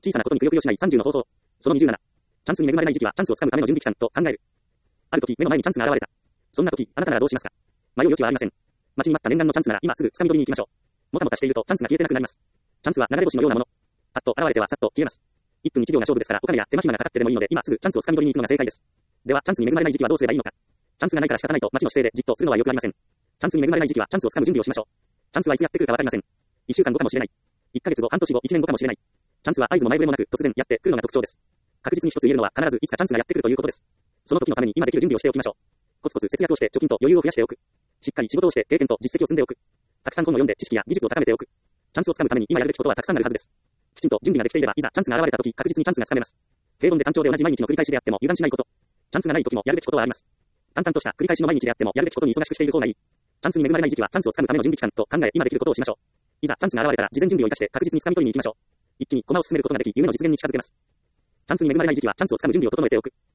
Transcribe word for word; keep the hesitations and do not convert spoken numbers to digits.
小さなことにくよくよしないさんじゅうの方法。そのにじゅうなな。チャンスに恵まれない時期はチャンスをつかむための準備期間と考える。ある時、目の前にチャンスが現れた。そんな時、あなたならどうしますか？迷う余地はありません。待ちに待った念願のチャンスなら今すぐ掴み取りに行きましょう。もたもたしているとチャンスが消えてなくなります。チャンスは流れ星のようなもの。パッと現れてはさっと消えます。いっぷんいちびょうが勝負ですからお金や手間暇がかかってでもいいので今すぐチャンスを掴み取りに行くのが正解です。ではチャンスに恵まれない時期はどうすればいいのか。チャンスがないから仕方ないと待ちの姿勢でじっとするのはよくありません。チャンスに恵まれない時期はチャンスを掴む準備をしましょう。チャンスはいつやってくるかわかりません。いっしゅうかんごかもしれない。いっかげつご、半年後、いちねんごかもしれない。チャンスは合図も前触れもなく突然やってくるのが特徴です。確実に一つ言えるのは必ずいつかチャンスがやってくるということです。その時のために今できる準備をしておきましょう。コツコツ節約をして貯金と余裕を増やしておく。しっかり仕事をして経験と実績を積んでおく。たくさん本を読んで知識や技術を高めておく。チャンスをつかむために今やるべきことはたくさんあるはずです。きちんと準備ができていればいざチャンスが現れた時確実にチャンスがつかめます。平凡で単調で同じ毎日の繰り返しであっても油断しないこと。チャンスがない時もやるべきことはあります。淡々とした繰り返しの毎日であってもやるべきことに忙しくしている方がいい。チャンスに恵まれない時期はチャンスをつかむための準備期間と考え今できることをしましょう。いざチャンスが現れたら事前準備を生かして確実につかみ取りに行きましょう。一気に駒を進めることができ夢の実現に近づけます。チャンスに恵まれない時期はチャンスをつかむ準備を整えておく。